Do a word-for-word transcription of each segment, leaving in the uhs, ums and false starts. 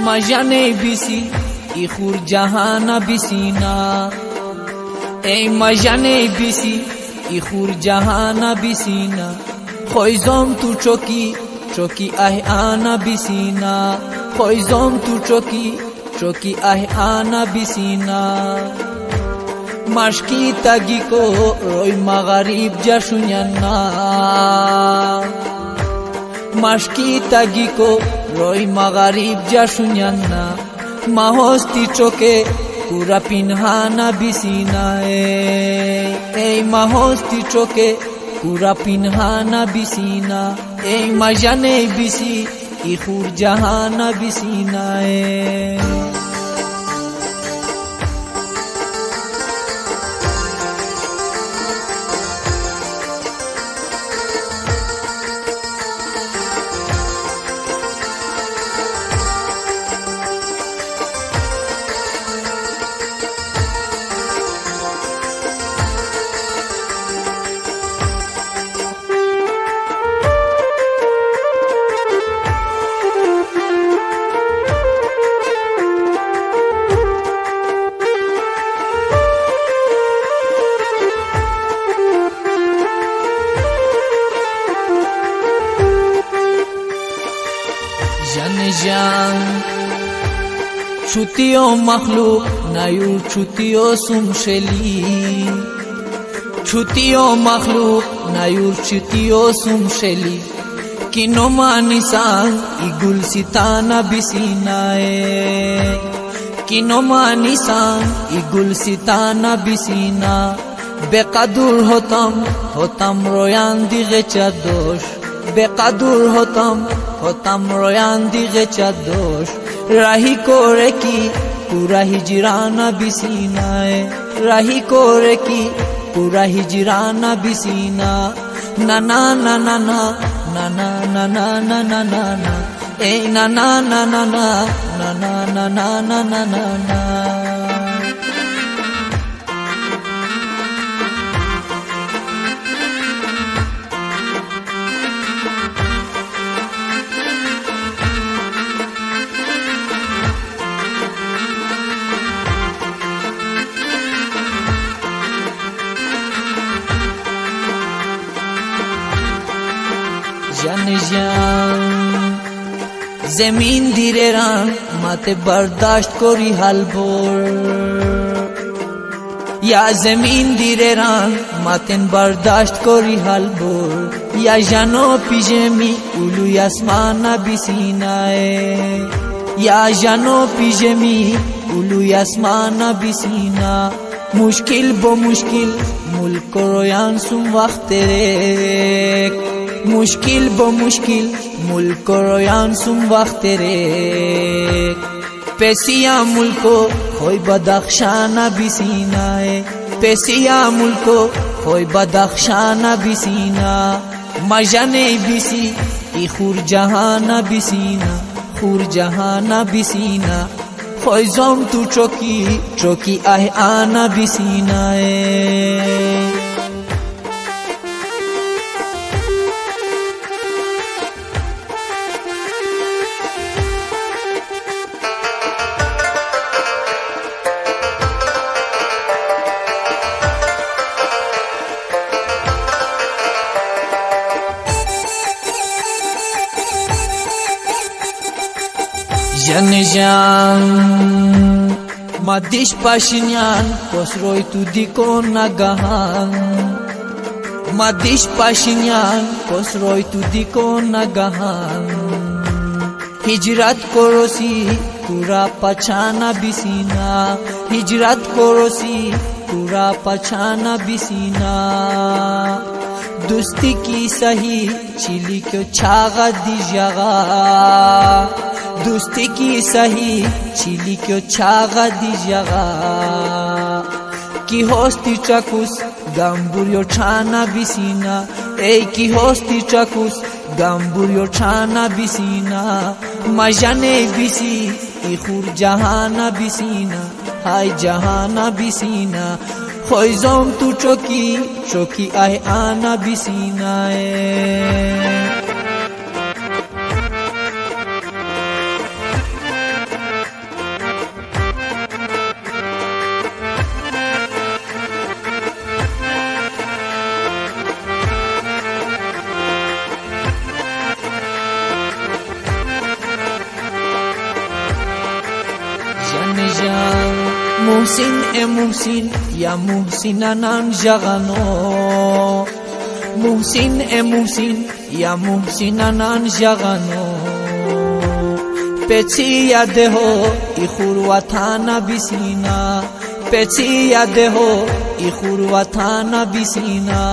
مجانه بیسی ای خور جهان بیسینا ای مجانه بیسی ای خور جهان بیسینا خویزم تو چوکی چوکی اه آنا بیسینا خویزم تو چوکی چوکی اه آنا بیسینا مشکی تگی کو روی مغرب جشونینا مشکی تگی کو روی مغرب جشونینا ماهستی چوکه پورا پنهانا بیسینا ای ماهستی چوکه پورا پنهانا بیسینا ای مجانه بیسی ای خور جهانا بیسینا جان جان چوتیو مخلوق نایو چوتیو سومشلی چوتیو مخلوق نایو چوتیو سومشلی کینو مانیسان ای گل سیتانا بیسینای کینو مانیسان ای گل سیتانا بیسینا بقدر هتم هتم رویان دیگه چدوش بقدر هتم هتم رویان دیگه چدوش راهی کوره کی پورا هجرانا بیسینای راهی کوره کی پورا هجرانا بیسینا نا نا نا نا نا نا نا نا نا نا نا نا ای نا نا نا نا نا نا نا نا نا نا نا نا جان جان زمین دیره ران مات برداشت کری حال بور یا زمین دیره ران ماتن برداشت کری حال بور یا جانو پیجمی اولوی اسمانا بیسینای یا جانو پیجمی اولوی اسمانا بیسینا مشکل با مشکل ملک رویان سم وقت ریک مشکل با مشکل ملک رویان سم وقت ریک پیسیا ملکو خوی بدخشانا بیسینای پیسیا ملکو خوی بدخشانا بیسینا مجانه بیسی ای خور جهانا بیسینا خور جهانا بیسینا خویزم تو چوکی چوکی اه آنا بیسینای جان جان مادیش پاشینیان کسروی تو دیکو نگهان مادیش پاشینیان کسروی تو دیکو نگهان هجرت کروسی پورا پچانا بیسینا هجرت کروسی پورا پچانا بیسینا دوستی کی صحیح چیلی کیو چھاغا دی جگہ دوستی کی صحیح چیلی کیو چھاغا دی جگہ کی ہوستی چکوس گامبوریو چھانا بیسینا ای کی ہوستی چکوس گامبوریو چھانا بیسینا مجانے بیسی ای خور جہانا بیسینا ہائی جہانا بیسینا خویزم تو چوکی چوکی ای آنا بیسینا محسن ای محسن یا محسنانان جغانو محسن ای محسن یا محسنانان جغانو پیچی یاده هو ای خور وطن بیسینا پیچی یاده هو ای خور وطن بیسینا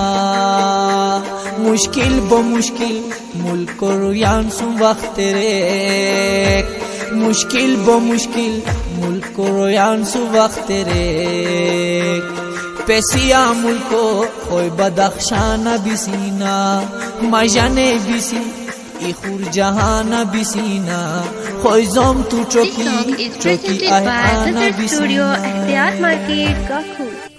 مشکل با مشکل ملک رویان سو وقت ریک مشکل با مشکل ملک رویان سو وقت ریک پیسیا ملکو خوی بدخشان بیسینا مجانه بیسی ای خور جهان بیسینا خوی زم تو چوکی چوکی آهان بیسینا.